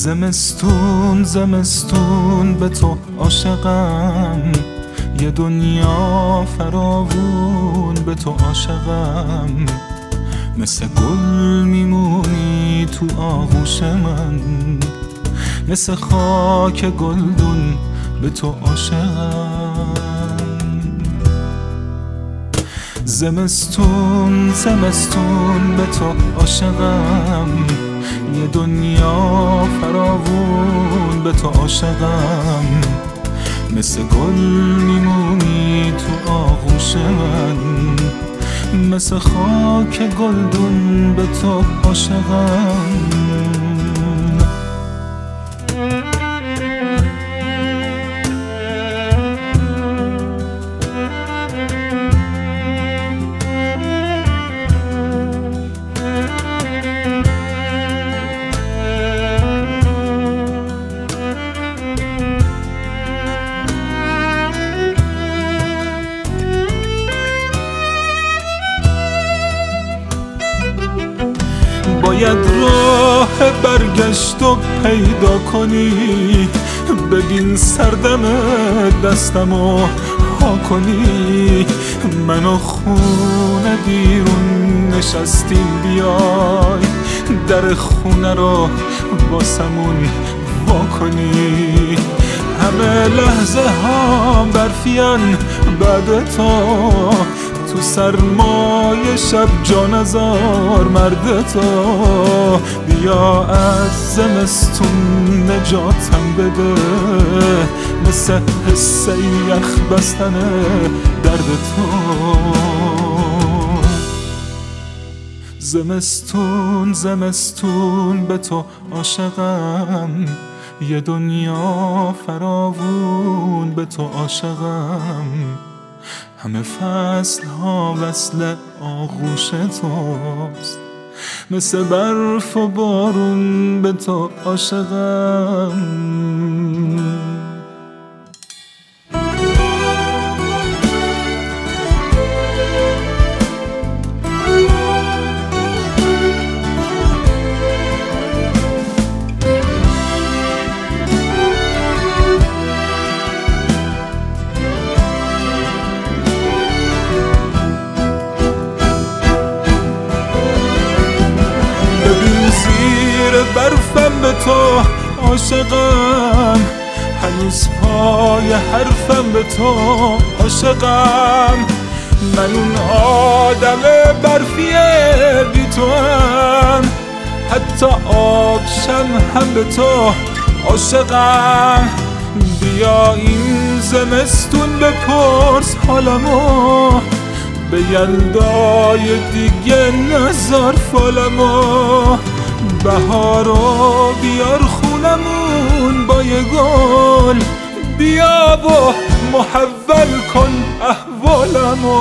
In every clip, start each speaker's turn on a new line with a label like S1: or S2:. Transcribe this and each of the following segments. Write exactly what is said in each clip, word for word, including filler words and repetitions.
S1: زمستون زمستون به تو عاشقم، یه دنیا فراوون به تو عاشقم. مثل گل میمونی تو آغوش من، مثل خاک گلدون به تو عاشقم. زمستون زمستون به تو عاشقم، یه دنیا فراوون به تو عاشقم. مثل گل میمونی تو آغوش من، مثل خاک گلدون به تو عاشقم. باید راه برگشت و پیدا کنی، ببین سردم دستمو ها کنی. منو خونه بیرون نشستیم، بیای در خونه رو واسمون وا کنی. همه لحظه ها برفیان بعد تو، تو سرمای شب جا نزار مرد تو. بیا از زمستون نجاتم بده، مثل حس یخ بستن درد تو. زمستون زمستون به تو عاشقم، یه دنیا فراوون به تو عاشقم. همه فصل ها وصل آغوش توست، مثل برف و بارون به تو عاشقم. برفم به تو عاشقم، هنوز پای حرفم به تو عاشقم. من اون آدم برفیه بی تو هم، حتی آبشم هم به تو عاشقم. بیا این زمستون بپرس حالمو، به یلدای دیگه نزار فالمو. بهارو بیار خونمون با یه گل، بیا و محول کن احوالمو.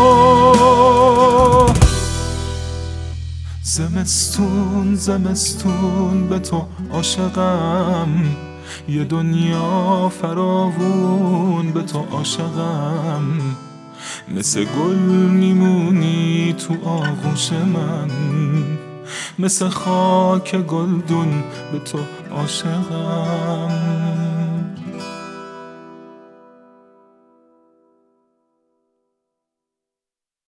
S1: زمستون زمستون به تو عاشقم، یه دنیا فراوون به تو عاشقم. مثل گل میمونی تو آغوش من، مثل خاک گلدون به تو عاشقم.